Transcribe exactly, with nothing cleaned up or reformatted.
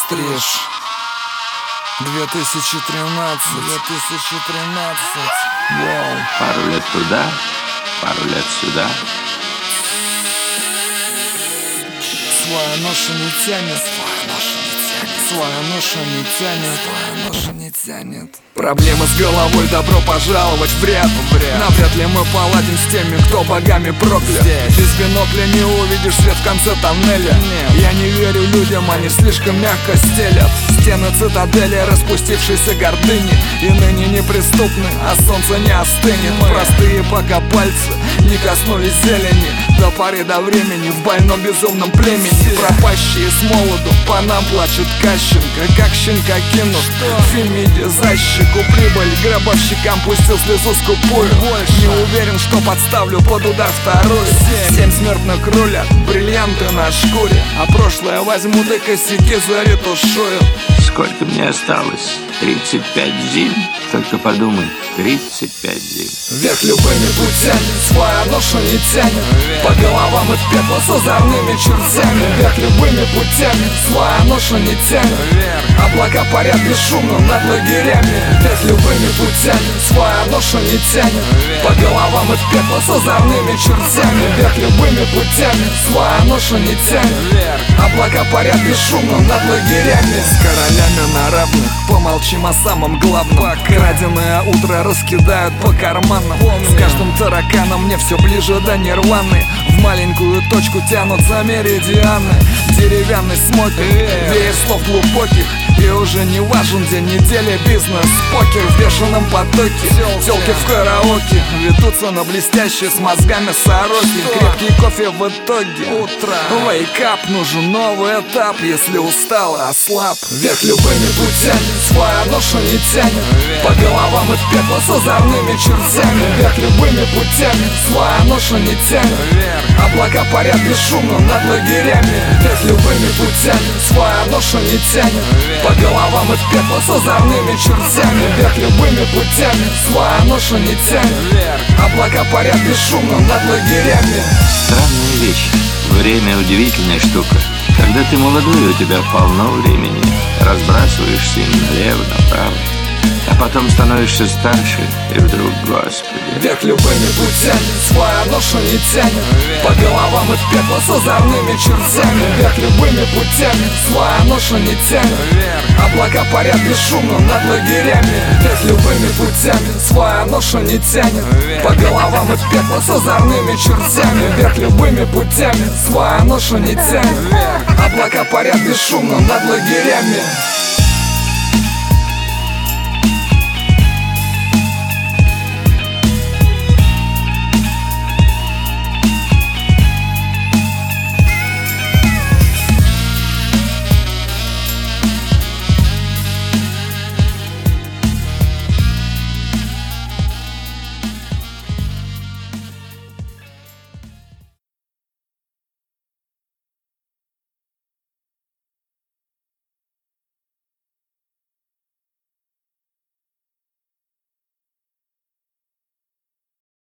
Стриж две тысячи тринадцать, две тысячи тринадцать. Вау. Пару лет туда, пару лет сюда. Своя ноша не тянет, своя ноша не тянет, своя ноша не тянет, своя ноша не тянет. Проблемы с головой, добро пожаловать в ряд. Навряд ли мы поладим с теми, кто богами проклят. Здесь. Без бинокля не увидишь свет в конце тоннеля. Нет. Я не верю людям, они слишком мягко стелят стены цитадели распустившейся гордыни. И ныне неприступны, а солнце не остынет. Мы. Простые пока пальцы не коснулись зелени. До поры до времени в больном безумном племени. Все. Пропащие с молоду, по нам плачет Кащенко. Как щенка кинут в фильме «Дизайщик». Прибыль гробовщикам пустил слезу скупую. Не уверен, что подставлю под удар вторую. Семь смертных рулят, бриллианты на шкуре. А прошлое возьму да косяки заретушую. Сколько мне осталось? тридцать пять зим. Только подумай, тридцать пять зим. Вверх любыми путями, своя ноша не тянет. По головам и пепло с озорными чертями. Вверх любыми путями, своя ноша не тянет. Облака парят бесшумно над лагерями. Вверх любыми путями, своя ноша не тянет. По головам и пепло с озорными чертями. Вверх любыми путями, своя ноша не тянет. Облака парят бесшумно над лагерями. С королями на равных, помолчим о самом главном. Краденое утро раскидают по карманам. С каждым тараканом мне все ближе до нирваны. В маленькую точку тянутся меридианы. Деревянный смокер, веер слов глубоких. И уже не важен день недели, бизнес, покер в бешеном потоке. Телки в караоке ведутся на блестящие с мозгами сороки. Крепкий кофе в итоге. Утро. Wake up, нужен новый этап. Если устал, ослаб. Вверх любыми путями, своя ноша не тянет. По головам и пепло с озорными чертями. Вверх любыми путями, своя ноша не тянет. Облака парят бесшумно над лагерями. Вверх любыми путями, своя ноша не тянет. По головам и пепло с озорными чертями. Вверх любыми путями, своя ноша не тянет. Облака парят бесшумно над лагерями. Странная вещь. Время удивительная штука. Когда ты молодой, у тебя полно времени. Разбрасываешься им налево, направо. А потом становишься старше, и вдруг, Господи. Вверх любыми путями, своя ноша не тянет. По головам и пепло с озорными чертями. Вверх любыми путями, своя ноша не тянет. Облака парят бесшумно над лагерями. Вверх любыми путями, своя ноша не тянет. По головам и пепло с озорными чертями. Вверх любыми путями, своя ноша не тянет. Облака парят бесшумно над лагерями.